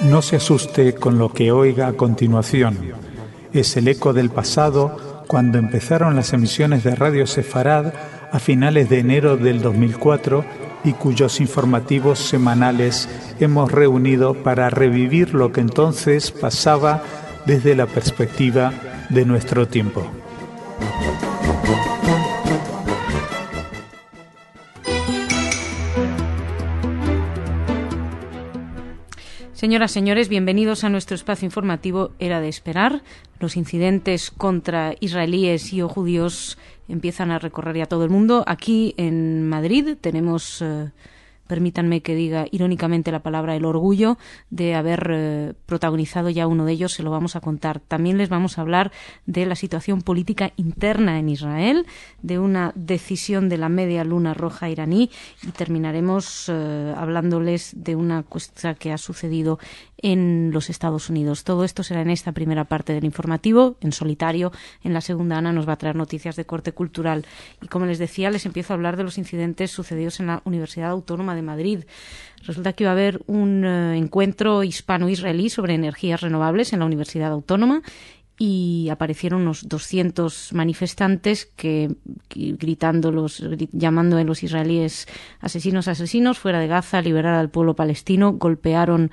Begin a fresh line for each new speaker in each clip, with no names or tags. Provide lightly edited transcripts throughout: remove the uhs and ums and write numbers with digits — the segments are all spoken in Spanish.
No se asuste con lo que oiga a continuación. Es el eco del pasado cuando empezaron las emisiones de Radio Sefarad a finales de enero del 2004 y cuyos informativos semanales hemos reunido para revivir lo que entonces pasaba desde la perspectiva de nuestro tiempo.
Señoras, señores, bienvenidos a nuestro espacio informativo Era de Esperar. Los incidentes contra israelíes y o judíos empiezan a recorrer ya todo el mundo. Aquí en Madrid tenemos, permítanme que diga irónicamente la palabra, el orgullo de haber protagonizado ya uno de ellos. Se lo vamos a contar. También les vamos a hablar de la situación política interna en Israel, de una decisión de la Media Luna Roja iraní, y terminaremos hablándoles de una cosa que ha sucedido en los Estados Unidos. Todo esto será en esta primera parte del informativo, en solitario. En la segunda, Ana nos va a traer noticias de corte cultural. Y como les decía, les empiezo a hablar de los incidentes sucedidos en la Universidad Autónoma de Madrid. Resulta que iba a haber un encuentro hispano-israelí sobre energías renovables en la Universidad Autónoma, y aparecieron unos 200 manifestantes que llamando a los israelíes asesinos, fuera de Gaza, liberar al pueblo palestino. Golpearon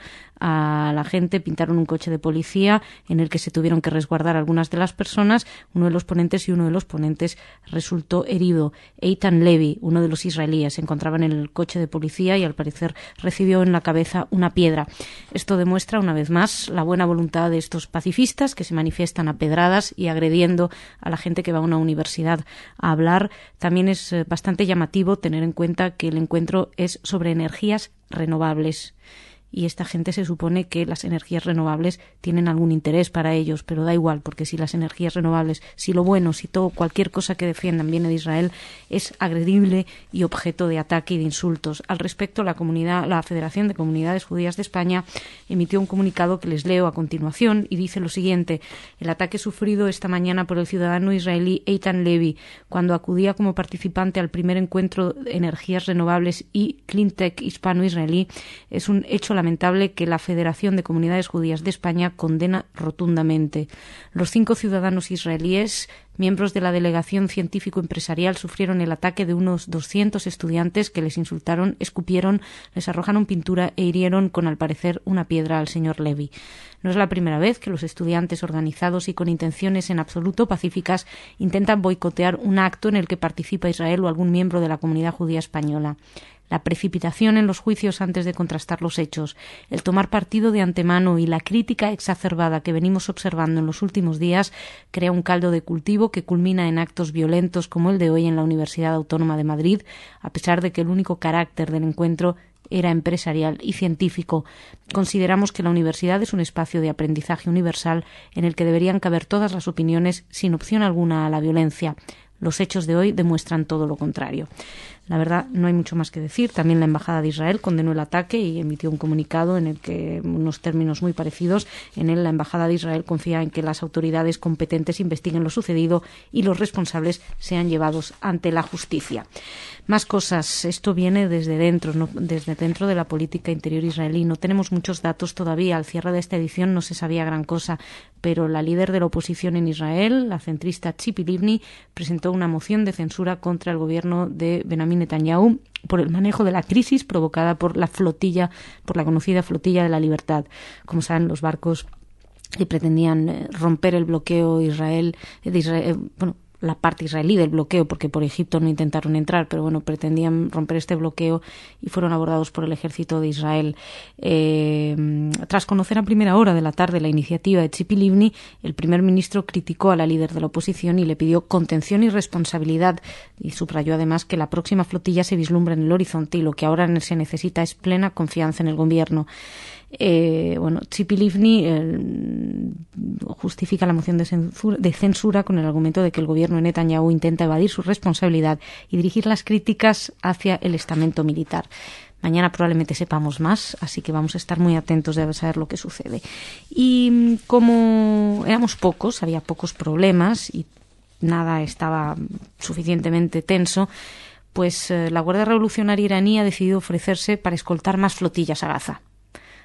a la gente, pintaron un coche de policía en el que se tuvieron que resguardar algunas de las personas. Uno de los ponentes resultó herido. Eitan Levy, uno de los israelíes, se encontraba en el coche de policía y al parecer recibió en la cabeza una piedra. Esto demuestra una vez más la buena voluntad de estos pacifistas que se manifiestan a pedradas y agrediendo a la gente que va a una universidad a hablar. También es bastante llamativo tener en cuenta que el encuentro es sobre energías renovables. Y esta gente se supone que las energías renovables tienen algún interés para ellos, pero da igual, porque si las energías renovables, si lo bueno, si todo, cualquier cosa que defiendan viene de Israel, es agredible y objeto de ataque y de insultos. Al respecto, la Federación de Comunidades Judías de España emitió un comunicado que les leo a continuación y dice lo siguiente: el ataque sufrido esta mañana por el ciudadano israelí Eitan Levy cuando acudía como participante al primer encuentro de energías renovables y Cleantech hispano-israelí es un hecho lamentable que la Federación de Comunidades Judías de España condena rotundamente. Los 5 ciudadanos israelíes, miembros de la delegación científico-empresarial, sufrieron el ataque de unos 200 estudiantes que les insultaron, escupieron, les arrojaron pintura e hirieron con, al parecer, una piedra al señor Levy. No es la primera vez que los estudiantes organizados y con intenciones en absoluto pacíficas intentan boicotear un acto en el que participa Israel o algún miembro de la comunidad judía española. La precipitación en los juicios antes de contrastar los hechos, el tomar partido de antemano y la crítica exacerbada que venimos observando en los últimos días crea un caldo de cultivo que culmina en actos violentos como el de hoy en la Universidad Autónoma de Madrid, a pesar de que el único carácter del encuentro era empresarial y científico. Consideramos que la universidad es un espacio de aprendizaje universal en el que deberían caber todas las opiniones sin opción alguna a la violencia. Los hechos de hoy demuestran todo lo contrario. La verdad, no hay mucho más que decir. También la Embajada de Israel condenó el ataque y emitió un comunicado en el que, unos términos muy parecidos, en él la Embajada de Israel confía en que las autoridades competentes investiguen lo sucedido y los responsables sean llevados ante la justicia. Más cosas. Esto viene desde dentro, desde dentro de la política interior israelí. No tenemos muchos datos todavía. Al cierre de esta edición no se sabía gran cosa, pero la líder de la oposición en Israel, la centrista Tzipi Livni, presentó una moción de censura contra el gobierno de Benjamin Netanyahu por el manejo de la crisis provocada por la conocida flotilla de la libertad. Como saben, los barcos que pretendían romper el bloqueo la parte israelí del bloqueo, porque por Egipto no intentaron entrar, pero bueno, pretendían romper este bloqueo y fueron abordados por el ejército de Israel. Tras conocer a primera hora de la tarde la iniciativa de Tzipi Livni, el primer ministro criticó a la líder de la oposición y le pidió contención y responsabilidad, y subrayó además que la próxima flotilla se vislumbra en el horizonte y lo que ahora se necesita es plena confianza en el gobierno. Tzipi Livni justifica la moción de censura con el argumento de que el gobierno de Netanyahu intenta evadir su responsabilidad y dirigir las críticas hacia el estamento militar. Mañana probablemente sepamos más, así que vamos a estar muy atentos de saber lo que sucede. Y como éramos pocos, había pocos problemas y nada estaba suficientemente tenso, pues la Guardia Revolucionaria iraní ha decidido ofrecerse para escoltar más flotillas a Gaza.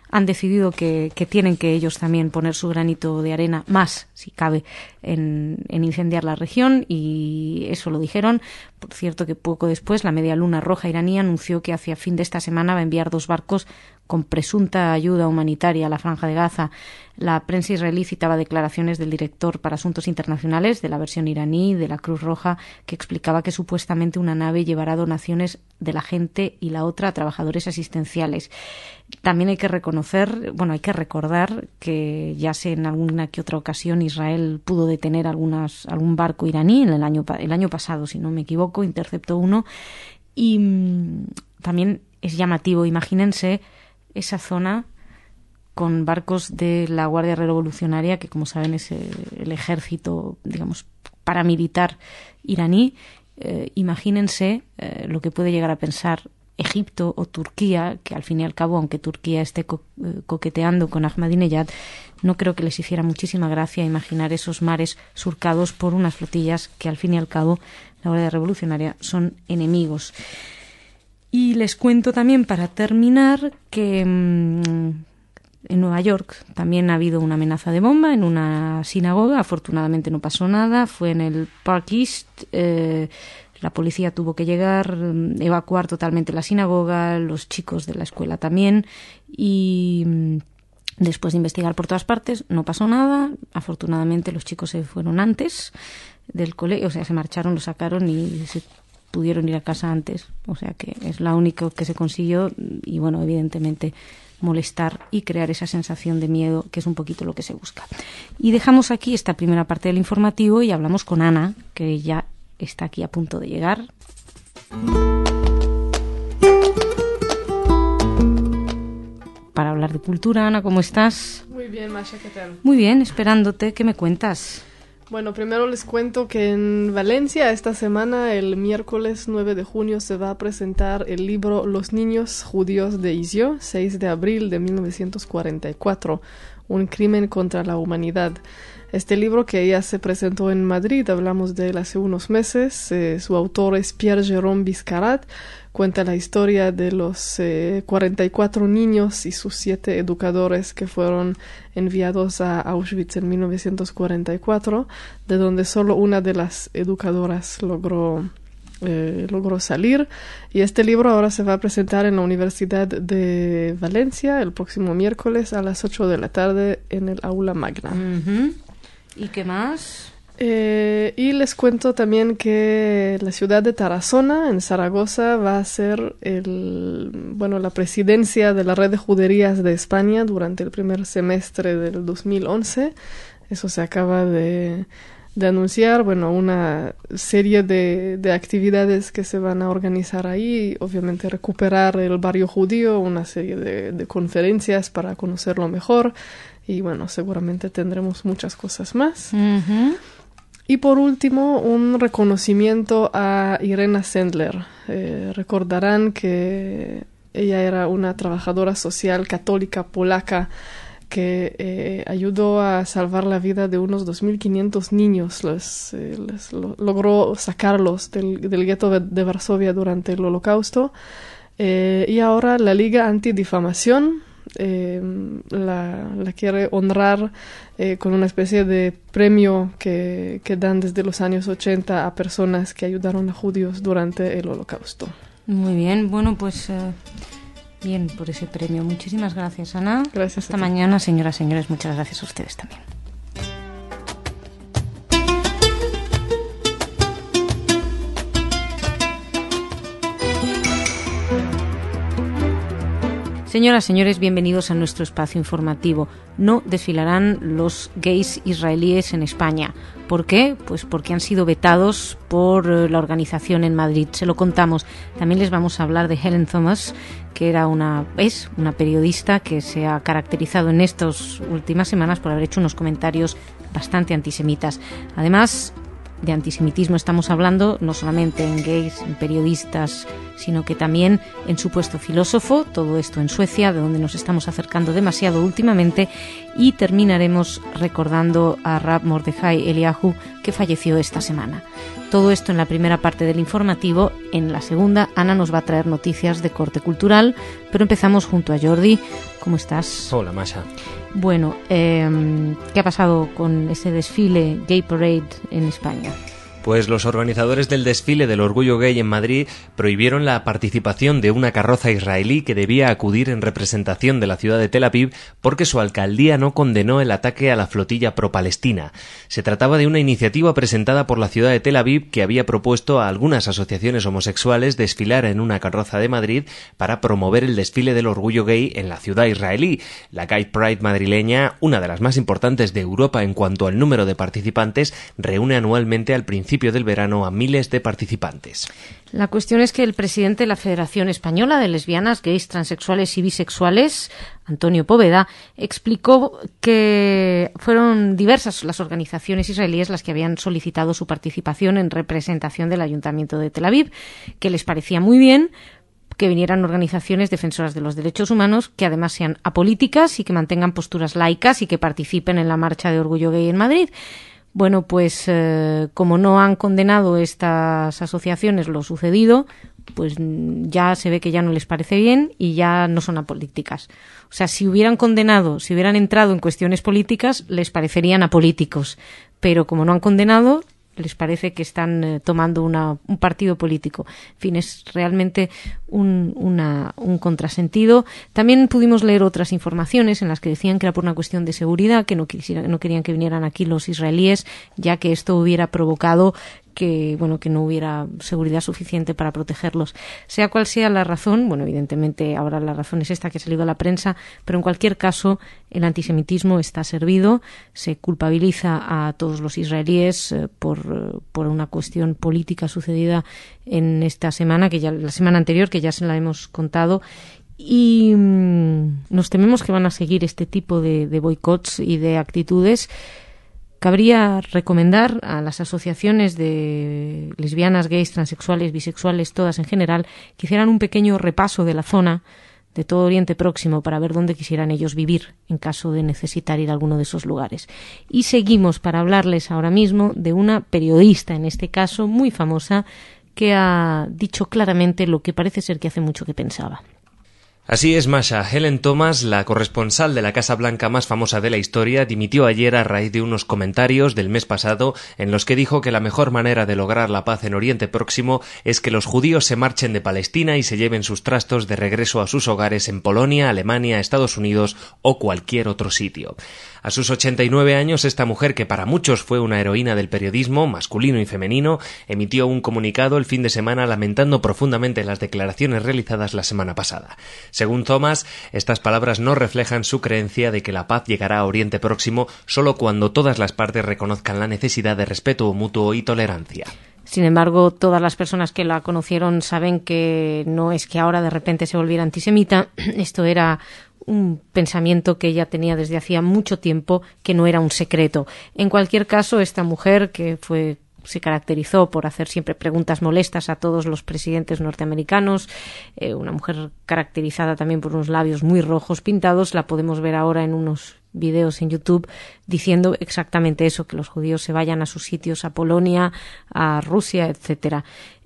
han decidido que tienen que ellos también poner su granito de arena, más si cabe, en incendiar la región, y eso lo dijeron. Por cierto, que poco después la Media Luna Roja iraní anunció que hacia fin de esta semana va a enviar 2 barcos con presunta ayuda humanitaria a la Franja de Gaza. La prensa israelí citaba declaraciones del director para Asuntos Internacionales de la versión iraní de la Cruz Roja, que explicaba que supuestamente una nave llevará donaciones de la gente y la otra a trabajadores asistenciales. También hay que recordar que ya sé en alguna que otra ocasión Israel pudo detener algún barco iraní el año pasado, si no me equivoco, interceptó uno, y también es llamativo, imagínense esa zona con barcos de la Guardia Revolucionaria, que como saben es el ejército, digamos, paramilitar iraní. Imagínense lo que puede llegar a pensar Egipto o Turquía, que al fin y al cabo, aunque Turquía esté coqueteando con Ahmadinejad, no creo que les hiciera muchísima gracia imaginar esos mares surcados por unas flotillas que al fin y al cabo la Guardia Revolucionaria son enemigos. Y les cuento también, para terminar, que en Nueva York también ha habido una amenaza de bomba en una sinagoga. Afortunadamente no pasó nada. Fue en el Park East. La policía tuvo que llegar, evacuar totalmente la sinagoga, los chicos de la escuela también. Y después de investigar por todas partes, no pasó nada. Afortunadamente los chicos se fueron antes del colegio. O sea, se marcharon, lo sacaron y se pudieron ir a casa antes, o sea que es la única que se consiguió. Y bueno, evidentemente molestar y crear esa sensación de miedo, que es un poquito lo que se busca. Y dejamos aquí esta primera parte del informativo y hablamos con Ana, que ya está aquí a punto de llegar. Para hablar de cultura. Ana, ¿cómo estás?
Muy bien, Masha, ¿qué tal?
Muy bien, esperándote. ¿Qué me cuentas?
Bueno, primero les cuento que en Valencia esta semana, el miércoles 9 de junio, se va a presentar el libro Los niños judíos de Izio, 6 de abril de 1944, un crimen contra la humanidad. Este libro, que ya se presentó en Madrid, hablamos de él hace unos meses, su autor es Pierre-Jérôme Biscarat, cuenta la historia de los 44 niños y sus 7 educadores que fueron enviados a Auschwitz en 1944, de donde solo una de las educadoras logró salir. Y este libro ahora se va a presentar en la Universidad de Valencia el próximo miércoles a las 8 de la tarde en el Aula Magna.
Uh-huh. ¿Y qué más?
Y les cuento también que la ciudad de Tarazona, en Zaragoza, va a ser la presidencia de la Red de Juderías de España durante el primer semestre del 2011. Eso se acaba de anunciar, una serie de actividades que se van a organizar ahí, obviamente recuperar el barrio judío, una serie de conferencias para conocerlo mejor, y seguramente tendremos muchas cosas más.
Uh-huh.
Y por último, un reconocimiento a Irena Sendler. Recordarán que ella era una trabajadora social católica polaca que ayudó a salvar la vida de unos 2.500 niños. Logró sacarlos del gueto de Varsovia durante el Holocausto. Y ahora la Liga Antidifamación la quiere honrar con una especie de premio que dan desde los años 80 a personas que ayudaron a judíos durante el Holocausto.
Muy bien, bien por ese premio. Muchísimas gracias, Ana.
Gracias.
Hasta mañana, señoras y señores. Muchas gracias a ustedes también. Señoras, señores, bienvenidos a nuestro espacio informativo. No desfilarán los gays israelíes en España. ¿Por qué? Pues porque han sido vetados por la organización en Madrid. Se lo contamos. También les vamos a hablar de Helen Thomas, que es una periodista que se ha caracterizado en estas últimas semanas por haber hecho unos comentarios bastante antisemitas. Además de antisemitismo estamos hablando no solamente en gays, en periodistas, sino que también en supuesto filósofo, todo esto en Suecia, de donde nos estamos acercando demasiado últimamente, y terminaremos recordando a Rav Mordechai Eliyahu, que falleció esta semana. Todo esto en la primera parte del informativo. En la segunda, Ana nos va a traer noticias de corte cultural, pero empezamos junto a Jordi ¿cómo estás?
Hola, Masha.
Bueno, ¿qué ha pasado con ese desfile Gay Parade en España?
Pues los organizadores del desfile del Orgullo Gay en Madrid prohibieron la participación de una carroza israelí que debía acudir en representación de la ciudad de Tel Aviv porque su alcaldía no condenó el ataque a la flotilla pro-palestina. Se trataba de una iniciativa presentada por la ciudad de Tel Aviv que había propuesto a algunas asociaciones homosexuales desfilar en una carroza de Madrid para promover el desfile del Orgullo Gay en la ciudad israelí. La Gay Pride madrileña, una de las más importantes de Europa en cuanto al número de participantes, reúne anualmente al principio del verano a miles de participantes.
La cuestión es que el presidente de la Federación Española de Lesbianas, Gays, Transexuales y Bisexuales, Antonio Poveda, explicó que fueron diversas las organizaciones israelíes las que habían solicitado su participación en representación del Ayuntamiento de Tel Aviv, que les parecía muy bien que vinieran organizaciones defensoras de los derechos humanos, que además sean apolíticas y que mantengan posturas laicas y que participen en la marcha de Orgullo Gay en Madrid. Bueno, pues como no han condenado estas asociaciones lo sucedido, pues ya se ve que ya no les parece bien y ya no son apolíticas. O sea, si hubieran condenado, si hubieran entrado en cuestiones políticas, les parecerían apolíticos. Pero como no han condenado, les parece que están tomando un partido político. En fin, es realmente un contrasentido. También pudimos leer otras informaciones en las que decían que era por una cuestión de seguridad, que no querían que vinieran aquí los israelíes, ya que esto hubiera provocado que no hubiera seguridad suficiente para protegerlos. Sea cual sea la razón, bueno, evidentemente ahora la razón es esta que ha salido a la prensa, pero en cualquier caso el antisemitismo está servido, se culpabiliza a todos los israelíes por una cuestión política sucedida en esta semana, la semana anterior, que ya se la hemos contado, y nos tememos que van a seguir este tipo de boicots y de actitudes. Cabría recomendar a las asociaciones de lesbianas, gays, transexuales, bisexuales, todas en general, que hicieran un pequeño repaso de la zona de todo Oriente Próximo para ver dónde quisieran ellos vivir en caso de necesitar ir a alguno de esos lugares. Y seguimos para hablarles ahora mismo de una periodista, en este caso muy famosa, que ha dicho claramente lo que parece ser que hace mucho que pensaba.
Así es, Masha. Helen Thomas, la corresponsal de la Casa Blanca más famosa de la historia, dimitió ayer a raíz de unos comentarios del mes pasado en los que dijo que la mejor manera de lograr la paz en Oriente Próximo es que los judíos se marchen de Palestina y se lleven sus trastos de regreso a sus hogares en Polonia, Alemania, Estados Unidos o cualquier otro sitio. A sus 89 años, esta mujer, que para muchos fue una heroína del periodismo, masculino y femenino, emitió un comunicado el fin de semana lamentando profundamente las declaraciones realizadas la semana pasada. Según Thomas, estas palabras no reflejan su creencia de que la paz llegará a Oriente Próximo solo cuando todas las partes reconozcan la necesidad de respeto mutuo y tolerancia.
Sin embargo, todas las personas que la conocieron saben que no es que ahora de repente se volviera antisemita. Esto era un pensamiento que ella tenía desde hacía mucho tiempo, que no era un secreto. En cualquier caso, esta mujer, que se caracterizó por hacer siempre preguntas molestas a todos los presidentes norteamericanos, una mujer caracterizada también por unos labios muy rojos pintados, la podemos ver ahora en unos videos en YouTube diciendo exactamente eso, que los judíos se vayan a sus sitios, a Polonia, a Rusia, etcétera.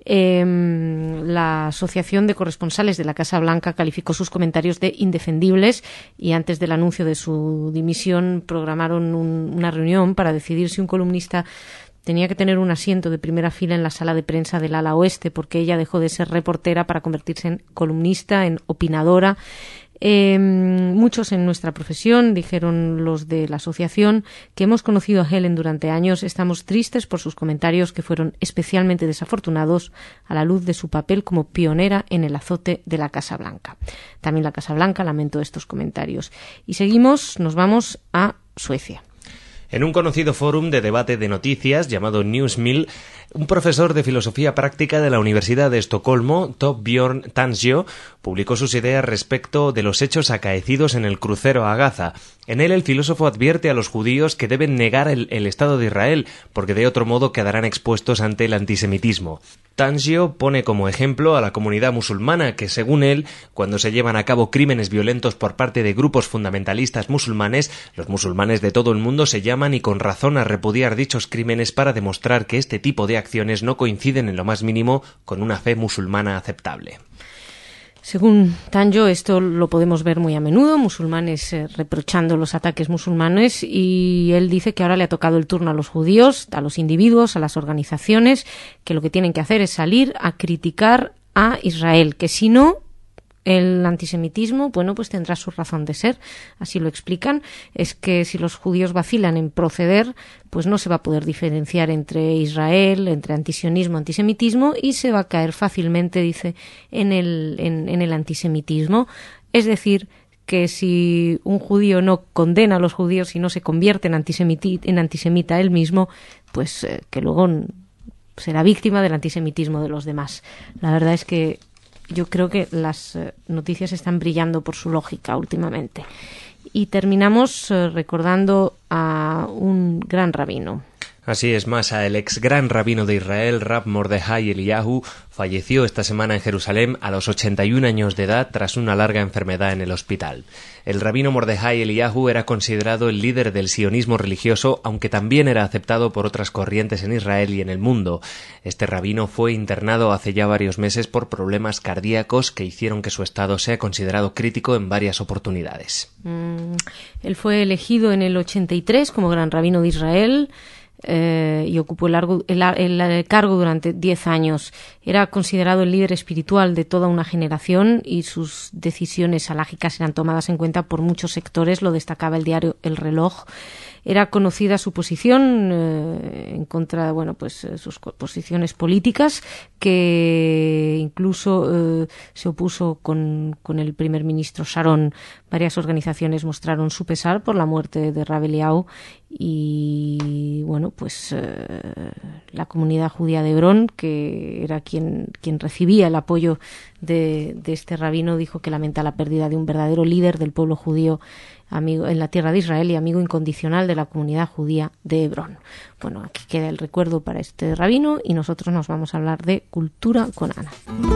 La Asociación de Corresponsales de la Casa Blanca calificó sus comentarios de indefendibles y antes del anuncio de su dimisión programaron una reunión para decidir si un columnista tenía que tener un asiento de primera fila en la sala de prensa del ala oeste, porque ella dejó de ser reportera para convertirse en columnista, en opinadora. Muchos en nuestra profesión, dijeron los de la asociación, que hemos conocido a Helen durante años, estamos tristes por sus comentarios que fueron especialmente desafortunados a la luz de su papel como pionera en el azote de la Casa Blanca. También la Casa Blanca lamentó estos comentarios. Y seguimos, nos vamos a Suecia.
En un conocido fórum de debate de noticias llamado Newsmill, un profesor de filosofía práctica de la Universidad de Estocolmo, Torbjörn Tansjö, publicó sus ideas respecto de los hechos acaecidos en el crucero a Gaza. En él, el filósofo advierte a los judíos que deben negar el Estado de Israel, porque de otro modo quedarán expuestos ante el antisemitismo. Tansjö pone como ejemplo a la comunidad musulmana, que según él, cuando se llevan a cabo crímenes violentos por parte de grupos fundamentalistas musulmanes, los musulmanes de todo el mundo se llaman y con razón a repudiar dichos crímenes para demostrar que este tipo de acciones no coinciden en lo más mínimo con una fe musulmana aceptable.
Según Tanjo, esto lo podemos ver muy a menudo, musulmanes reprochando los ataques musulmanes, y él dice que ahora le ha tocado el turno a los judíos, a los individuos, a las organizaciones, que lo que tienen que hacer es salir a criticar a Israel, que si no, el antisemitismo, bueno, pues tendrá su razón de ser, así lo explican, es que si los judíos vacilan en proceder, pues no se va a poder diferenciar entre Israel, entre antisionismo, antisemitismo, y se va a caer fácilmente, dice, en el antisemitismo. Es decir, que si un judío no condena a los judíos y no se convierte en antisemita él mismo, pues que luego será víctima del antisemitismo de los demás. La verdad es que yo creo que las noticias están brillando por su lógica últimamente. Y terminamos recordando a un gran rabino.
Así es, Masha, el ex gran rabino de Israel, Rab Mordejai Eliyahu, falleció esta semana en Jerusalén a los 81 años de edad tras una larga enfermedad en el hospital. El rabino Mordejai Eliyahu era considerado el líder del sionismo religioso, aunque también era aceptado por otras corrientes en Israel y en el mundo. Este rabino fue internado hace ya varios meses por problemas cardíacos que hicieron que su estado sea considerado crítico en varias oportunidades.
Él fue elegido en el 83 como gran rabino de Israel. Y ocupó el cargo durante 10 años. Era considerado el líder espiritual de toda una generación y sus decisiones halágicas eran tomadas en cuenta por muchos sectores, lo destacaba el diario El Reloj. Era conocida su posición en contra, sus posiciones políticas, que incluso se opuso con el primer ministro Sharon. Varias organizaciones mostraron su pesar por la muerte de Rab Eliyahu y, la comunidad judía de Hebrón, que era quien recibía el apoyo de este rabino, dijo que lamenta la pérdida de un verdadero líder del pueblo judío, amigo en la tierra de Israel y amigo incondicional de la comunidad judía de Hebrón. Bueno, aquí queda el recuerdo para este rabino y nosotros nos vamos a hablar de cultura con Ana.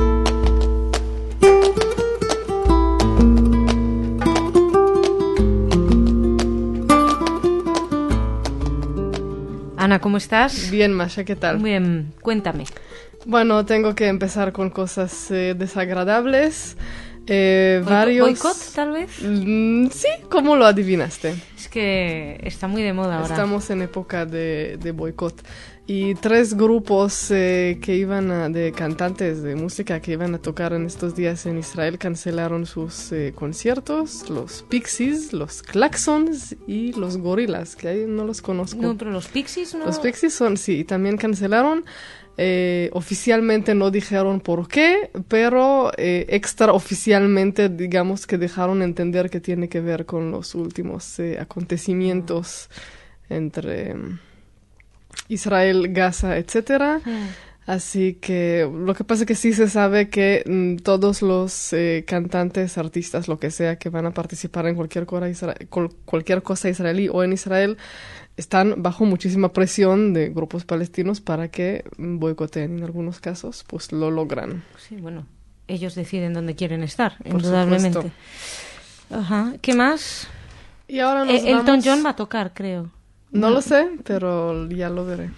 Ana, ¿cómo estás?
Bien, Masha, ¿qué tal?
Bien, cuéntame.
Bueno, tengo que empezar con cosas desagradables.
¿Boicot, tal vez?
Sí, ¿cómo lo adivinaste?
Es que está muy de moda ahora.
Estamos en época de boicot. Y 3 grupos de cantantes de música que iban a tocar en estos días en Israel cancelaron sus conciertos. Los Pixies, los Klaxons y los Gorillaz, que ahí no los conozco.
No, pero los Pixies no.
Los Pixies sí, también cancelaron. Oficialmente no dijeron por qué, pero extraoficialmente digamos que dejaron entender que tiene que ver con los últimos acontecimientos entre Israel, Gaza, etcétera. Así que lo que pasa es que sí se sabe que todos los cantantes, artistas, lo que sea, que van a participar en cualquier cosa israelí o en Israel, están bajo muchísima presión de grupos palestinos para que boicoteen. En algunos casos, pues lo logran.
Sí, bueno, ellos deciden dónde quieren estar, indudablemente. Ajá. ¿Qué más?
Y ahora nos
Elton John va a tocar, creo.
No lo sé, pero ya lo veré.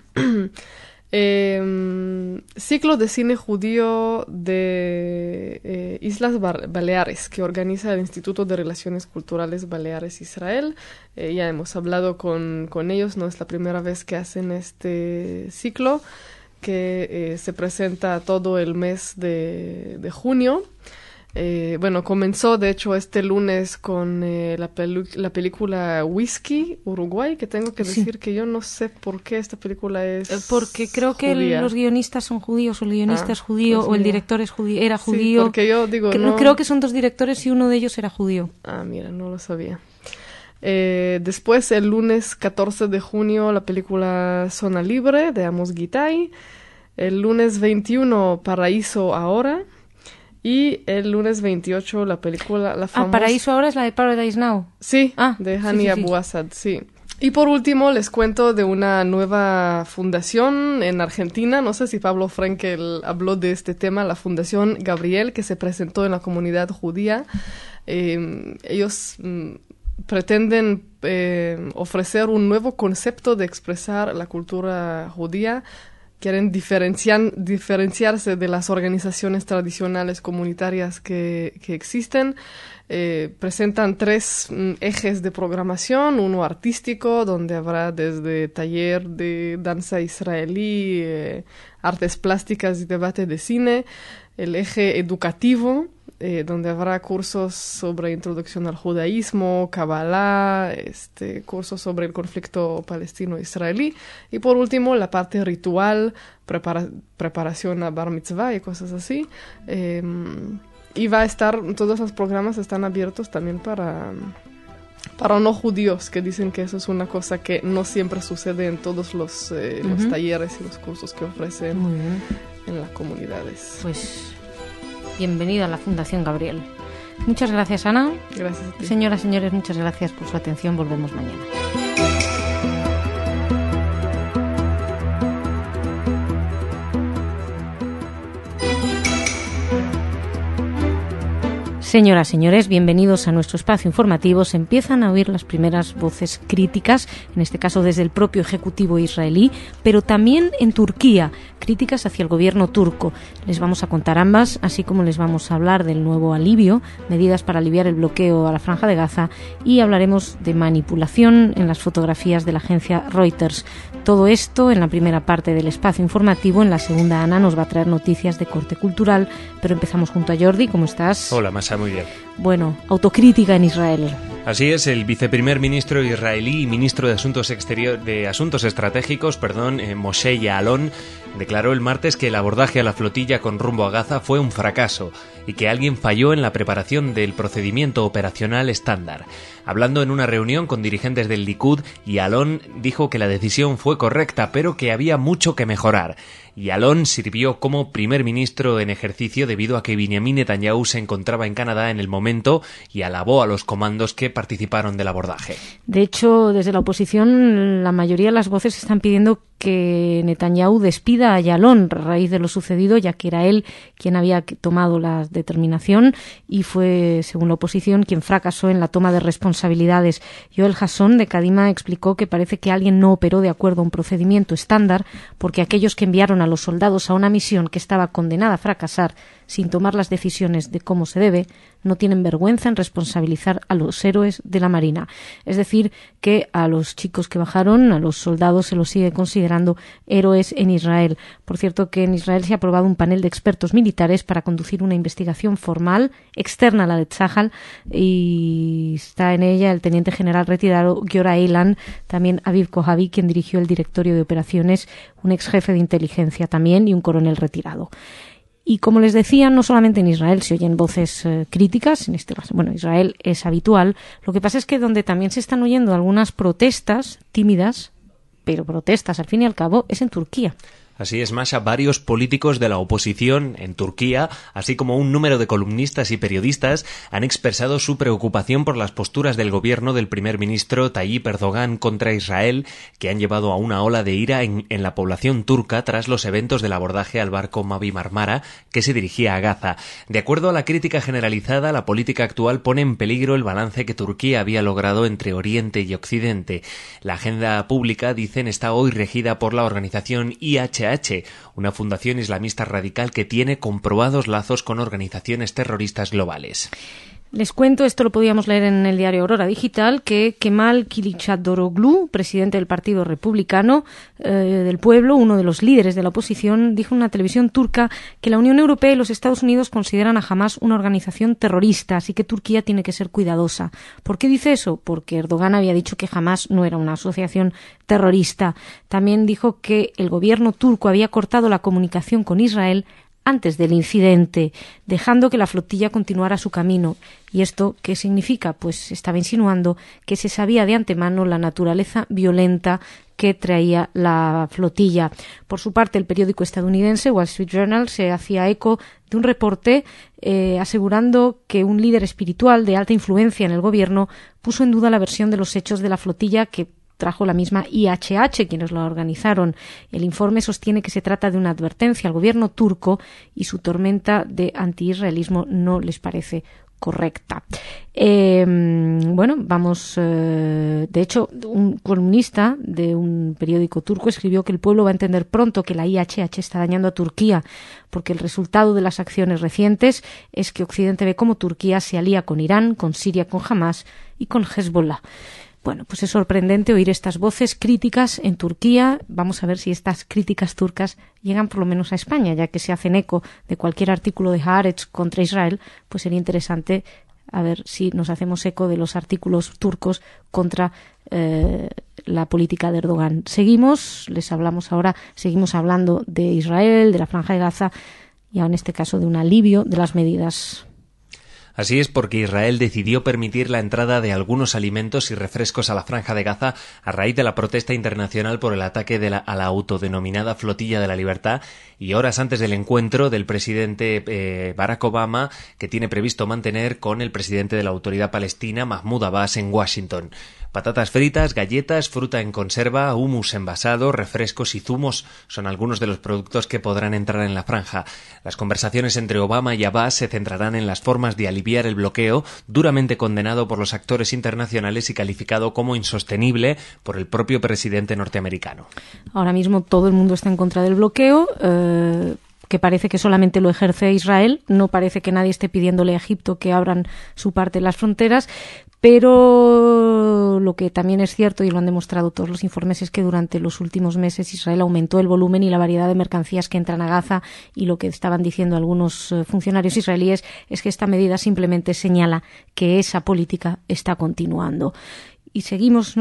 Ciclo de cine judío de Islas Baleares, que organiza el Instituto de Relaciones Culturales Baleares Israel. Ya hemos hablado con ellos, no es la primera vez que hacen este ciclo, que se presenta todo el mes de junio. Comenzó de hecho este lunes con la película Whisky, Uruguay, que tengo que decir que yo no sé por qué esta película es
porque creo que los guionistas son judíos, o el guionista es judío,
pues
o el director es era judío.
Sí, porque yo digo, no...
Creo que son 2 directores y uno de ellos era judío.
Ah, mira, no lo sabía. Después, el lunes 14 de junio, la película Zona Libre, de Amos Gitay. El lunes 21, Paraíso Ahora. Y el lunes 28, la película, la famosa...
Paraíso Ahora es la de Paradise Now.
Sí, de Hani Abu Assad, sí. Y por último, les cuento de una nueva fundación en Argentina. No sé si Pablo Frenkel habló de este tema, la Fundación Gabriel, que se presentó en la comunidad judía. Ellos pretenden ofrecer un nuevo concepto de expresar la cultura judía quieren diferenciarse de las organizaciones tradicionales comunitarias que existen. Presentan 3 ejes de programación, uno artístico, donde habrá desde taller de danza israelí, artes plásticas y debate de cine, el eje educativo, donde habrá cursos sobre introducción al judaísmo, Kabbalah, cursos sobre el conflicto palestino-israelí, y por último la parte ritual, preparación a Bar Mitzvah y cosas así. Y va a estar, todos los programas están abiertos también para no judíos, que dicen que eso es una cosa que no siempre sucede en todos los talleres y los cursos que ofrecen en las comunidades.
Pues bienvenida a la Fundación Gabriel. Muchas gracias, Ana.
Gracias a ti.
Señoras, señores, muchas gracias por su atención. Volvemos mañana. Señoras, señores, bienvenidos a nuestro espacio informativo. Se empiezan a oír las primeras voces críticas, en este caso desde el propio Ejecutivo israelí, pero también en Turquía, críticas hacia el gobierno turco. Les vamos a contar ambas, así como les vamos a hablar del nuevo alivio, medidas para aliviar el bloqueo a la Franja de Gaza, y hablaremos de manipulación en las fotografías de la agencia Reuters. Todo esto en la primera parte del espacio informativo. En la segunda, Ana nos va a traer noticias de corte cultural, pero empezamos junto a Jordi. ¿Cómo estás?
Hola, Masha, muy bien.
Bueno, autocrítica en Israel.
Así es, el viceprimer ministro israelí y ministro de Asuntos Estratégicos, Moshe Ya'alon, declaró el martes que el abordaje a la flotilla con rumbo a Gaza fue un fracaso y que alguien falló en la preparación del procedimiento operacional estándar. Hablando en una reunión con dirigentes del Likud, Ya'alon dijo que la decisión fue correcta, pero que había mucho que mejorar. Ya'alon sirvió como primer ministro en ejercicio debido a que Benjamin Netanyahu se encontraba en Canadá en el momento y alabó a los comandos que participaron del abordaje.
De hecho, desde la oposición, la mayoría de las voces están pidiendo que Netanyahu despida a Ya'alon a raíz de lo sucedido, ya que era él quien había tomado la determinación y fue, según la oposición, quien fracasó en la toma de responsabilidades. Yoel Hasson de Kadima explicó que parece que alguien no operó de acuerdo a un procedimiento estándar porque aquellos que enviaron a los soldados a una misión que estaba condenada a fracasar sin tomar las decisiones de cómo se debe, no tienen vergüenza en responsabilizar a los héroes de la Marina. Es decir, que a los chicos que bajaron, a los soldados, se los sigue considerando héroes en Israel. Por cierto, que en Israel se ha aprobado un panel de expertos militares para conducir una investigación formal externa a la de Tzahal, y está en ella el teniente general retirado Giora Eilan, también Aviv Kohavi, quien dirigió el directorio de operaciones, un ex jefe de inteligencia también y un coronel retirado. Y como les decía, no solamente en Israel se oyen voces críticas, en este caso, Israel es habitual. Lo que pasa es que donde también se están oyendo algunas protestas tímidas, pero protestas al fin y al cabo, es en Turquía.
Así es, Masha, varios políticos de la oposición en Turquía, así como un número de columnistas y periodistas, han expresado su preocupación por las posturas del gobierno del primer ministro Tayyip Erdogan contra Israel, que han llevado a una ola de ira en la población turca tras los eventos del abordaje al barco Mavi Marmara que se dirigía a Gaza. De acuerdo a la crítica generalizada, la política actual pone en peligro el balance que Turquía había logrado entre Oriente y Occidente. La agenda pública, dicen, está hoy regida por la organización IHH, una fundación islamista radical que tiene comprobados lazos con organizaciones terroristas globales.
Les cuento, esto lo podíamos leer en el diario Aurora Digital, que Kemal Kılıçdaroğlu, presidente del Partido Republicano del Pueblo, uno de los líderes de la oposición, dijo en una televisión turca que la Unión Europea y los Estados Unidos consideran a Hamás una organización terrorista, así que Turquía tiene que ser cuidadosa. ¿Por qué dice eso? Porque Erdogan había dicho que Hamás no era una asociación terrorista. También dijo que el gobierno turco había cortado la comunicación con Israel antes del incidente, dejando que la flotilla continuara su camino. ¿Y esto qué significa? Pues estaba insinuando que se sabía de antemano la naturaleza violenta que traía la flotilla. Por su parte, el periódico estadounidense Wall Street Journal se hacía eco de un reporte asegurando que un líder espiritual de alta influencia en el gobierno puso en duda la versión de los hechos de la flotilla que trajo la misma IHH, quienes lo organizaron. El informe sostiene que se trata de una advertencia al gobierno turco y su tormenta de antiisraelismo no les parece correcta. Bueno, vamos... de hecho, un columnista de un periódico turco escribió que el pueblo va a entender pronto que la IHH está dañando a Turquía, porque el resultado de las acciones recientes es que Occidente ve cómo Turquía se alía con Irán, con Siria, con Hamas y con Hezbollah. Bueno, pues es sorprendente oír estas voces críticas en Turquía. Vamos a ver si estas críticas turcas llegan por lo menos a España, ya que se hacen eco de cualquier artículo de Haaretz contra Israel, pues sería interesante a ver si nos hacemos eco de los artículos turcos contra la política de Erdogan. Seguimos hablando de Israel, de la Franja de Gaza y en este caso de un alivio de las medidas.
Así es, porque Israel decidió permitir la entrada de algunos alimentos y refrescos a la Franja de Gaza a raíz de la protesta internacional por el ataque a la autodenominada Flotilla de la Libertad y horas antes del encuentro del presidente Barack Obama, que tiene previsto mantener con el presidente de la Autoridad Palestina, Mahmoud Abbas, en Washington. Patatas fritas, galletas, fruta en conserva, hummus envasado, refrescos y zumos son algunos de los productos que podrán entrar en la franja. Las conversaciones entre Obama y Abbas se centrarán en las formas de aliviar el bloqueo, duramente condenado por los actores internacionales y calificado como insostenible por el propio presidente norteamericano.
Ahora mismo todo el mundo está en contra del bloqueo, que parece que solamente lo ejerce Israel. No parece que nadie esté pidiéndole a Egipto que abran su parte de las fronteras, pero lo que también es cierto, y lo han demostrado todos los informes, es que durante los últimos meses Israel aumentó el volumen y la variedad de mercancías que entran a Gaza, y lo que estaban diciendo algunos funcionarios israelíes es que esta medida simplemente señala que esa política está continuando. Y seguimos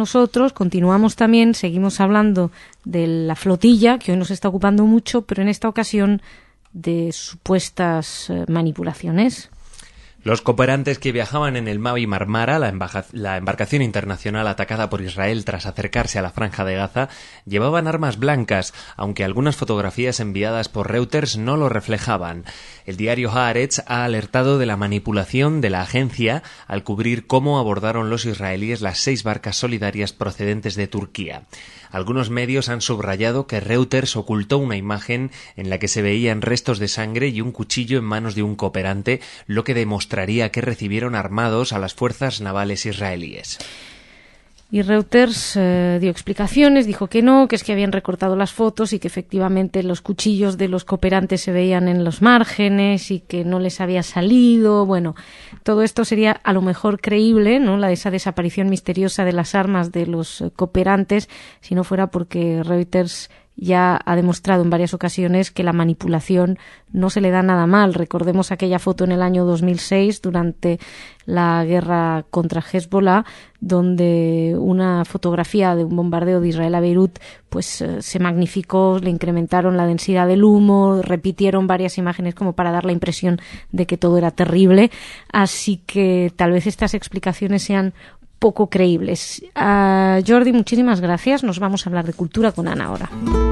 hablando de la flotilla, que hoy nos está ocupando mucho, pero en esta ocasión de supuestas manipulaciones.
Los cooperantes que viajaban en el Mavi Marmara, la embarcación internacional atacada por Israel tras acercarse a la Franja de Gaza, llevaban armas blancas, aunque algunas fotografías enviadas por Reuters no lo reflejaban. El diario Haaretz ha alertado de la manipulación de la agencia al cubrir cómo abordaron los israelíes las 6 barcas solidarias procedentes de Turquía. Algunos medios han subrayado que Reuters ocultó una imagen en la que se veían restos de sangre y un cuchillo en manos de un cooperante, lo que demostraría que recibieron armados a las fuerzas navales israelíes.
Y Reuters dio explicaciones, dijo que no, que es que habían recortado las fotos y que efectivamente los cuchillos de los cooperantes se veían en los márgenes y que no les había salido. Bueno, todo esto sería a lo mejor creíble, ¿no?, la de esa desaparición misteriosa de las armas de los cooperantes, si no fuera porque Reuters ya ha demostrado en varias ocasiones que la manipulación no se le da nada mal. Recordemos aquella foto en el año 2006 durante la guerra contra Hezbollah, donde una fotografía de un bombardeo de Israel a Beirut pues se magnificó, le incrementaron la densidad del humo, repitieron varias imágenes como para dar la impresión de que todo era terrible. Así que tal vez estas explicaciones sean poco creíbles. Jordi, muchísimas gracias. Nos vamos a hablar de cultura con Ana ahora.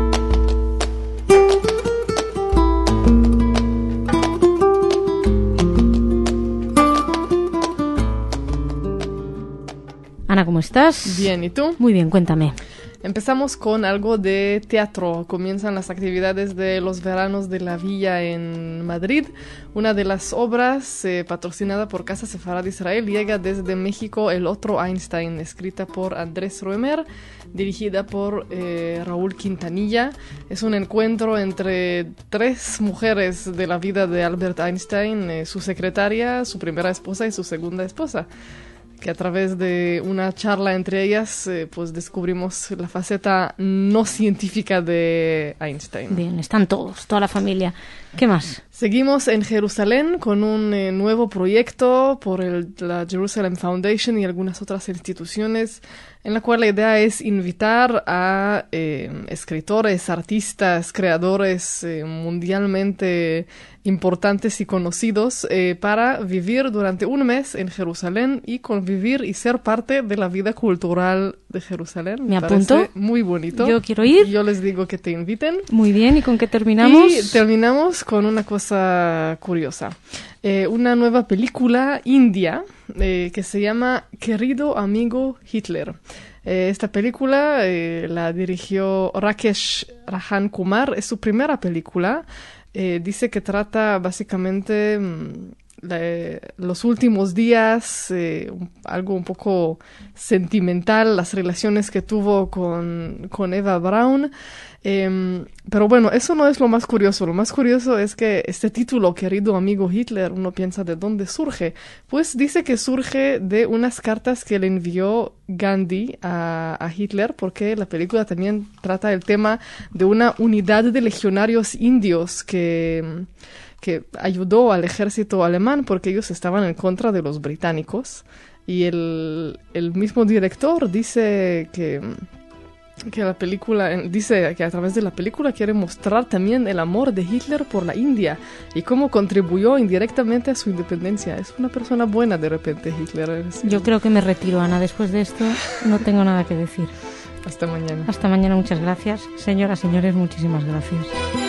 Ana, ¿cómo estás?
Bien, ¿y tú?
Muy bien, cuéntame.
Empezamos con algo de teatro. Comienzan las actividades de los veranos de la Villa en Madrid. Una de las obras patrocinada por Casa Sefarad Israel llega desde México, El otro Einstein, escrita por Andrés Roemer, dirigida por Raúl Quintanilla. Es un encuentro entre 3 mujeres de la vida de Albert Einstein, su secretaria, su primera esposa y su segunda esposa, que a través de una charla entre ellas pues descubrimos la faceta no científica de Einstein.
Bien, están todos, toda la familia. ¿Qué más?
Seguimos en Jerusalén con un nuevo proyecto por la Jerusalem Foundation y algunas otras instituciones, en la cual la idea es invitar a escritores, artistas, creadores mundialmente importantes y conocidos para vivir durante un mes en Jerusalén y convivir y ser parte de la vida cultural de Jerusalén.
Me apunto.
Parece muy bonito.
Yo quiero ir.
Yo les digo que te inviten.
Muy bien, ¿y con qué terminamos?
Y terminamos con una cosa curiosa. Una nueva película india que se llama Querido amigo Hitler. Esta película la dirigió Rakesh Rajan Kumar. Es su primera película. Dice que trata básicamente los últimos días, algo un poco sentimental, las relaciones que tuvo con Eva Braun. Pero bueno, eso no es lo más curioso. Lo más curioso es que este título, Querido amigo Hitler, uno piensa de dónde surge. Pues dice que surge de unas cartas que le envió Gandhi a Hitler, porque la película también trata el tema de una unidad de legionarios indios que ayudó al ejército alemán porque ellos estaban en contra de los británicos. Y el mismo director dice que la película, dice que a través de la película quiere mostrar también el amor de Hitler por la India y cómo contribuyó indirectamente a su independencia. Es una persona buena de repente Hitler.
Yo creo que me retiro, Ana. Después de esto no tengo nada que decir.
Hasta mañana.
Hasta mañana, muchas gracias. Señoras, señores, muchísimas gracias.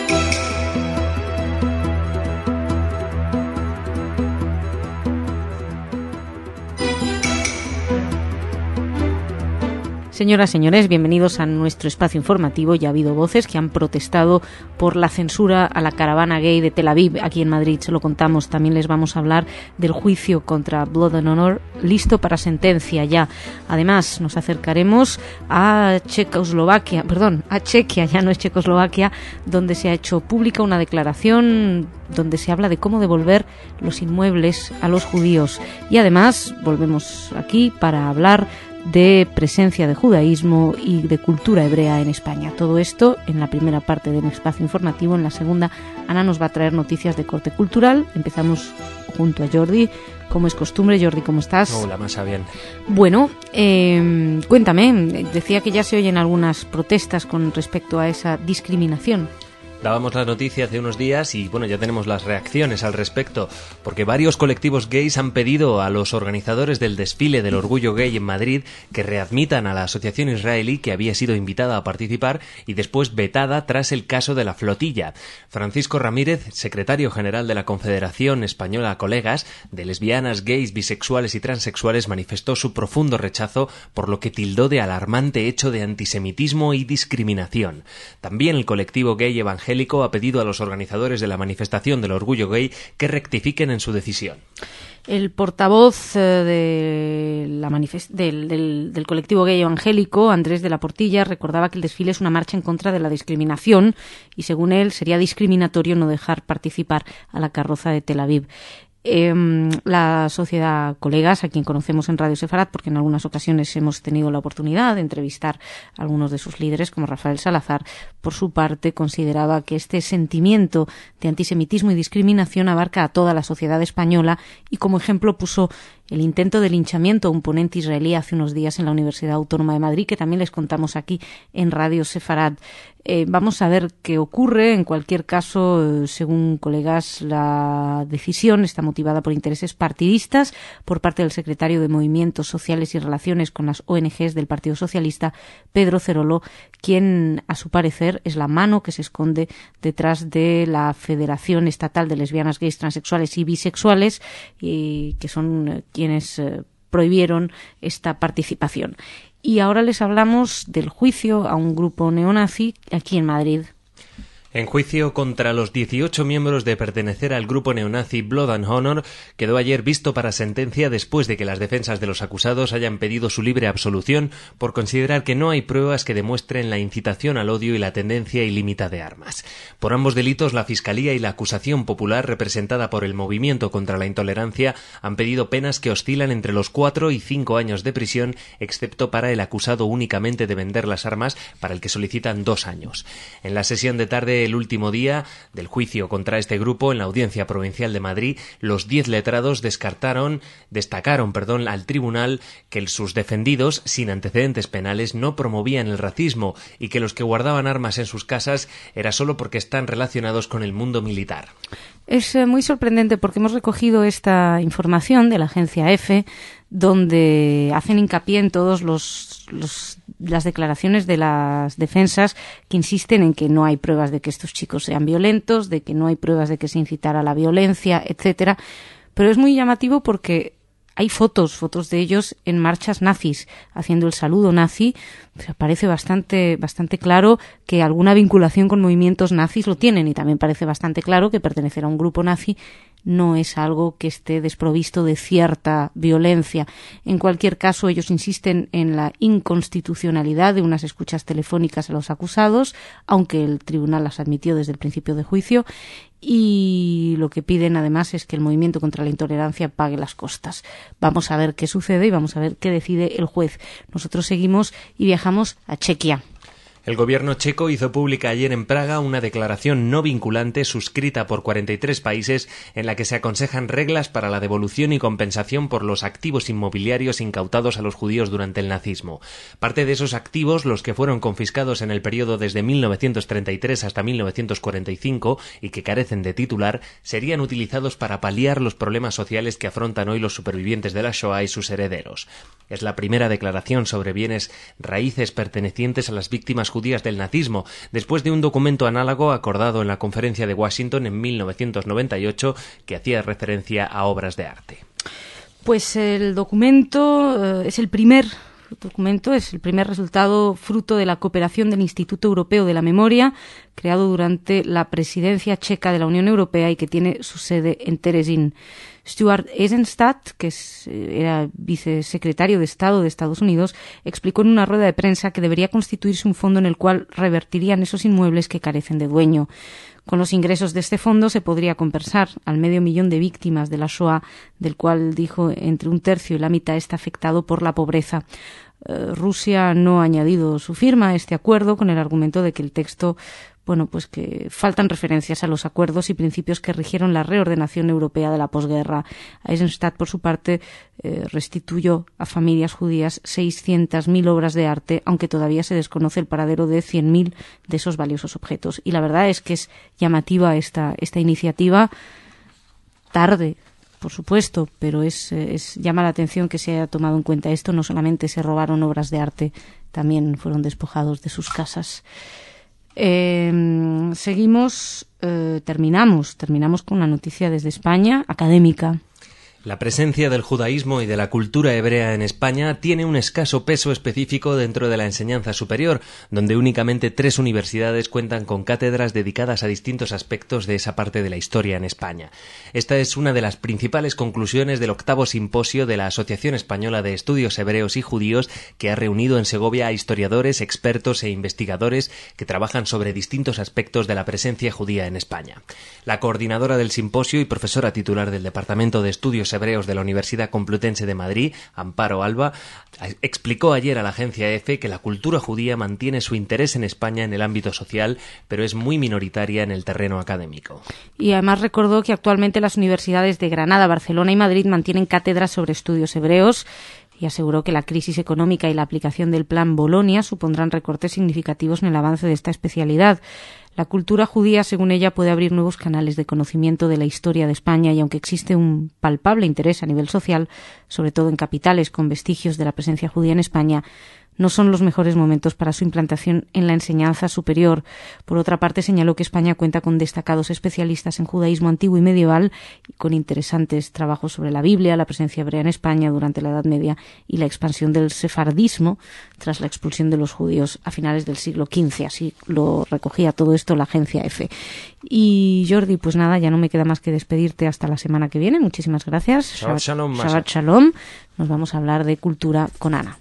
Señoras, señores, bienvenidos a nuestro espacio informativo. Ya ha habido voces que han protestado por la censura a la caravana gay de Tel Aviv. Aquí en Madrid se lo contamos. También les vamos a hablar del juicio contra Blood and Honor, listo para sentencia ya. Además, nos acercaremos a Chequia, ya no es Checoslovaquia, donde se ha hecho pública una declaración donde se habla de cómo devolver los inmuebles a los judíos. Y además, volvemos aquí para hablar de presencia de judaísmo y de cultura hebrea en España. Todo esto en la primera parte del espacio informativo. En la segunda, Ana nos va a traer noticias de corte cultural. Empezamos junto a Jordi, como es costumbre. Jordi, ¿cómo estás?
Hola, Masha, bien.
Bueno, cuéntame, decía que ya se oyen algunas protestas con respecto a esa discriminación.
Dábamos la noticia hace unos días y bueno, ya tenemos las reacciones al respecto, porque varios colectivos gays han pedido a los organizadores del desfile del orgullo gay en Madrid que readmitan a la asociación israelí que había sido invitada a participar y después vetada tras el caso de la flotilla. Francisco Ramírez, secretario general de la Confederación Española Colegas de Lesbianas, Gays, Bisexuales y Transexuales, manifestó su profundo rechazo por lo que tildó de alarmante hecho de antisemitismo y discriminación. También el colectivo gay evangélico ha pedido a los organizadores de la manifestación del orgullo gay que rectifiquen en su decisión.
El portavoz del colectivo gay evangélico, Andrés de la Portilla, recordaba que el desfile es una marcha en contra de la discriminación y, según él, sería discriminatorio no dejar participar a la carroza de Tel Aviv. La sociedad Colegas, a quien conocemos en Radio Sefarad, porque en algunas ocasiones hemos tenido la oportunidad de entrevistar a algunos de sus líderes, como Rafael Salazar, por su parte consideraba que este sentimiento de antisemitismo y discriminación abarca a toda la sociedad española y como ejemplo puso el intento de linchamiento a un ponente israelí hace unos días en la Universidad Autónoma de Madrid, que también les contamos aquí en Radio Sefarad. Vamos a ver qué ocurre. En cualquier caso, según Colegas, la decisión está motivada por intereses partidistas por parte del secretario de Movimientos Sociales y Relaciones con las ONGs del Partido Socialista, Pedro Cerolo, quien, a su parecer, es la mano que se esconde detrás de la Federación Estatal de Lesbianas, Gays, Transexuales y Bisexuales, que son quienes prohibieron esta participación. Y ahora les hablamos del juicio a un grupo neonazi aquí en Madrid.
En juicio contra los 18 miembros de pertenecer al grupo neonazi Blood and Honor, quedó ayer visto para sentencia después de que las defensas de los acusados hayan pedido su libre absolución por considerar que no hay pruebas que demuestren la incitación al odio y la tendencia ilímita de armas. Por ambos delitos, la Fiscalía y la acusación popular, representada por el Movimiento contra la Intolerancia, han pedido penas que oscilan entre los 4 y 5 años de prisión, excepto para el acusado únicamente de vender las armas, para el que solicitan 2 años. En la sesión de tarde, el último día del juicio contra este grupo, en la Audiencia Provincial de Madrid, los 10 letrados destacaron al tribunal que sus defendidos, sin antecedentes penales, no promovían el racismo y que los que guardaban armas en sus casas era solo porque están relacionados con el mundo militar.
Es muy sorprendente porque hemos recogido esta información de la agencia EFE, donde hacen hincapié en todas las declaraciones de las defensas que insisten en que no hay pruebas de que estos chicos sean violentos, de que no hay pruebas de que se incitara a la violencia, etcétera. Pero es muy llamativo porque hay fotos de ellos en marchas nazis, haciendo el saludo nazi. O sea, parece bastante claro que alguna vinculación con movimientos nazis lo tienen, y también parece bastante claro que pertenecer a un grupo nazi no es algo que esté desprovisto de cierta violencia. En cualquier caso, ellos insisten en la inconstitucionalidad de unas escuchas telefónicas a los acusados, aunque el tribunal las admitió desde el principio de juicio, y lo que piden además es que el movimiento contra la intolerancia pague las costas. Vamos a ver qué sucede y vamos a ver qué decide el juez. Nosotros seguimos y viajamos a Chequia.
El gobierno checo hizo pública ayer en Praga una declaración no vinculante suscrita por 43 países en la que se aconsejan reglas para la devolución y compensación por los activos inmobiliarios incautados a los judíos durante el nazismo. Parte de esos activos, los que fueron confiscados en el periodo desde 1933 hasta 1945 y que carecen de titular, serían utilizados para paliar los problemas sociales que afrontan hoy los supervivientes de la Shoah y sus herederos. Es la primera declaración sobre bienes raíces pertenecientes a las víctimas judías del nazismo, después de un documento análogo acordado en la Conferencia de Washington en 1998 que hacía referencia a obras de arte.
Pues el documento es el primer resultado fruto de la cooperación del Instituto Europeo de la Memoria, creado durante la presidencia checa de la Unión Europea y que tiene su sede en Terezín. Stuart Eisenstadt, que era vicesecretario de Estado de Estados Unidos, explicó en una rueda de prensa que debería constituirse un fondo en el cual revertirían esos inmuebles que carecen de dueño. Con los ingresos de este fondo se podría compensar al 500.000 de víctimas de la Shoah, del cual, dijo, entre un tercio y la mitad está afectado por la pobreza. Rusia no ha añadido su firma a este acuerdo con el argumento de que el texto, pues que faltan referencias a los acuerdos y principios que rigieron la reordenación europea de la posguerra. Eisenstadt, por su parte, restituyó a familias judías 600.000 obras de arte, aunque todavía se desconoce el paradero de 100.000 de esos valiosos objetos. Y la verdad es que es llamativa esta iniciativa, tarde, por supuesto, pero llama la atención que se haya tomado en cuenta esto. No solamente se robaron obras de arte, también fueron despojados de sus casas. Seguimos, terminamos con una noticia desde España, académica.
La presencia del judaísmo y de la cultura hebrea en España tiene un escaso peso específico dentro de la enseñanza superior, donde únicamente 3 universidades cuentan con cátedras dedicadas a distintos aspectos de esa parte de la historia en España. Esta es una de las principales conclusiones del 8º simposio de la Asociación Española de Estudios Hebreos y Judíos, que ha reunido en Segovia a historiadores, expertos e investigadores que trabajan sobre distintos aspectos de la presencia judía en España. La coordinadora del simposio y profesora titular del Departamento de Estudios Hebreos de la Universidad Complutense de Madrid, Amparo Alba, explicó ayer a la agencia EFE que la cultura judía mantiene su interés en España en el ámbito social, pero es muy minoritaria en el terreno académico.
Y además recordó que actualmente las universidades de Granada, Barcelona y Madrid mantienen cátedras sobre estudios hebreos, y aseguró que la crisis económica y la aplicación del Plan Bolonia supondrán recortes significativos en el avance de esta especialidad. La cultura judía, según ella, puede abrir nuevos canales de conocimiento de la historia de España y aunque existe un palpable interés a nivel social, sobre todo en capitales con vestigios de la presencia judía en España, no son los mejores momentos para su implantación en la enseñanza superior. Por otra parte, señaló que España cuenta con destacados especialistas en judaísmo antiguo y medieval y con interesantes trabajos sobre la Biblia, la presencia hebrea en España durante la Edad Media y la expansión del sefardismo tras la expulsión de los judíos a finales del siglo XV. Así lo recogía todo esto la agencia EFE. Y Jordi, pues nada, ya no me queda más que despedirte hasta la semana que viene. Muchísimas gracias.
Shabbat Shalom.
Shabbat Shalom. Nos vamos a hablar de cultura con Ana.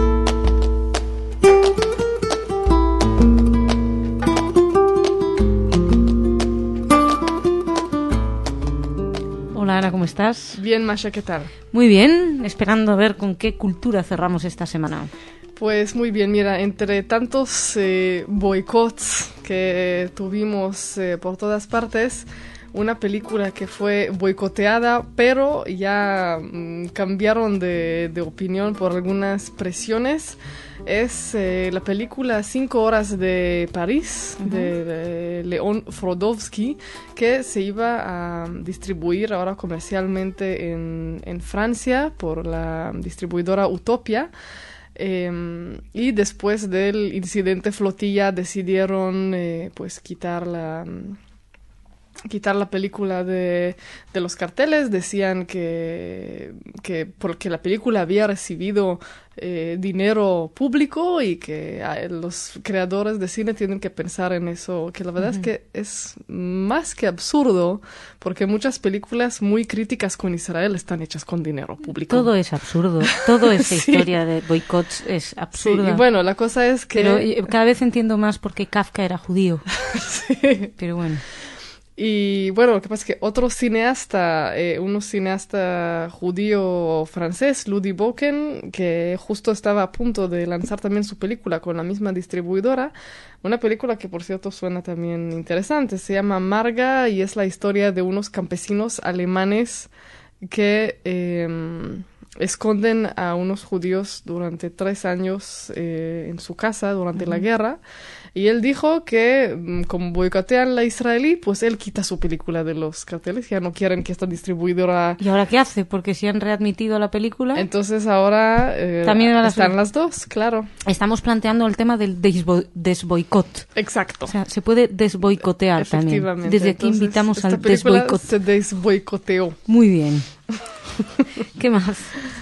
Hola Ana, ¿cómo estás?
Bien, Masha, ¿qué tal?
Muy bien, esperando a ver con qué cultura cerramos esta semana.
Pues muy bien, mira, entre tantos boicots que tuvimos por todas partes, una película que fue boicoteada, pero ya cambiaron de opinión por algunas presiones, es la película 5 horas de París, de León Frodowski, que se iba a distribuir ahora comercialmente en Francia por la distribuidora Utopia. Y después del incidente Flotilla decidieron pues quitar quitar la película de los carteles. Decían que porque la película había recibido dinero público y que los creadores de cine tienen que pensar en eso, que la verdad es que es más que absurdo, porque muchas películas muy críticas con Israel están hechas con dinero público.
Todo es absurdo, toda esa historia de boicots es absurda.
Sí, y bueno, la cosa es que...
Pero cada vez entiendo más por qué Kafka era judío.
Sí.
Pero bueno.
Y bueno, lo que pasa es que otro cineasta, un cineasta judío francés, Ludi Boken, que justo estaba a punto de lanzar también su película con la misma distribuidora, una película que por cierto suena también interesante, se llama Marga y es la historia de unos campesinos alemanes que esconden a unos judíos durante 3 años en su casa durante la guerra. Y él dijo que como boicotean la israelí, pues él quita su película de los carteles. Ya no quieren que esta distribuidora...
¿Y ahora qué hace? Porque si han readmitido la película...
Entonces ahora
también
están las dos, claro.
Estamos planteando el tema del desboicot.
Exacto.
O sea, se puede desboicotear también. Desde aquí
entonces,
invitamos al
película
desboicot.
Se desboicoteó.
Muy bien. ¿Qué más?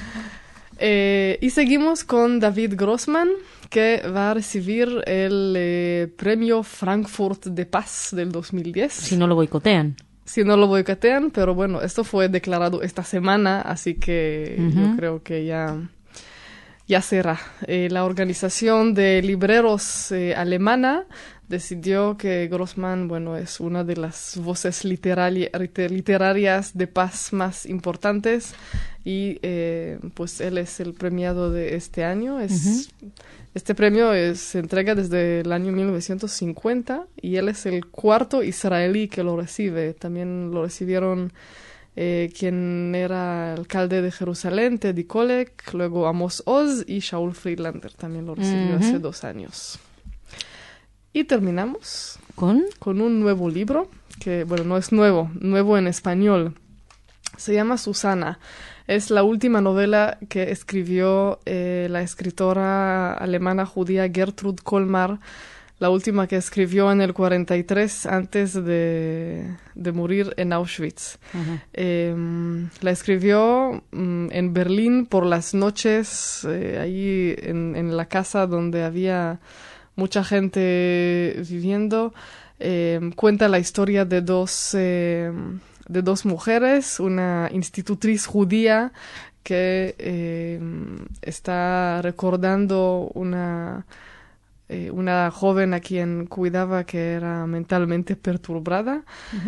Y seguimos con David Grossman, que va a recibir el premio Frankfurt de Paz del 2010.
Si no lo boicotean.
Si no lo boicotean, pero bueno, esto fue declarado esta semana, así que yo creo que ya será. La organización de libreros alemana decidió que Grossman, bueno, es una de las voces literarias de paz más importantes y pues él es el premiado de este año. Este premio se entrega desde el año 1950 y él es el 4º israelí que lo recibe. También lo recibieron quien era alcalde de Jerusalén, Teddy Kollek, luego Amos Oz y Shaul Friedlander también lo recibió hace 2 años. Y terminamos con un nuevo libro, que bueno, no es nuevo en español. Se llama Susana. Es la última novela que escribió la escritora alemana judía Gertrud Kolmar, la última que escribió en el 43 antes de morir en Auschwitz. La escribió en Berlín por las noches, ahí en la casa donde había mucha gente viviendo. Cuenta la historia de dos mujeres, una institutriz judía que está recordando una joven a quien cuidaba que era mentalmente perturbada.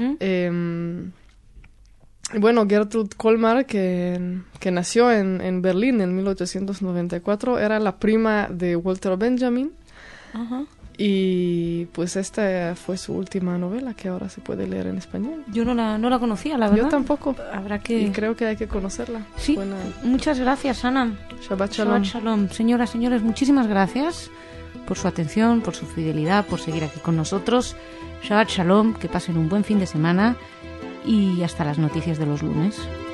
Bueno, Gertrud Kolmar, que nació en Berlín en 1894, era la prima de Walter Benjamin. Y pues esta fue su última novela que ahora se puede leer en español.
Yo no la conocía, la verdad.
Yo tampoco.
Y
creo que hay que conocerla.
Sí, muchas gracias, Ana.
Shabbat Shalom.
Shabbat Shalom. Señoras, señores, muchísimas gracias por su atención, por su fidelidad, por seguir aquí con nosotros. Shabbat Shalom, que pasen un buen fin de semana y hasta las noticias de los lunes.